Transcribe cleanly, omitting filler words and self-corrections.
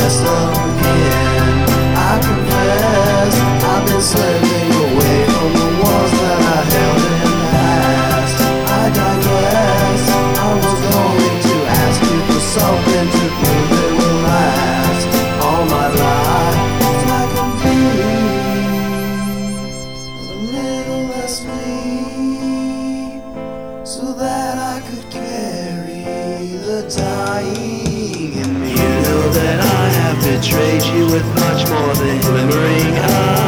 best of again. I confess, I've been slipping away from the ones that I held in the past. I digress, I was going to ask you for something to prove it will last all my life. If I could be a little less weak, so that I could carry the dying in me. You know that I have betrayed you with much more than glimmering eyes.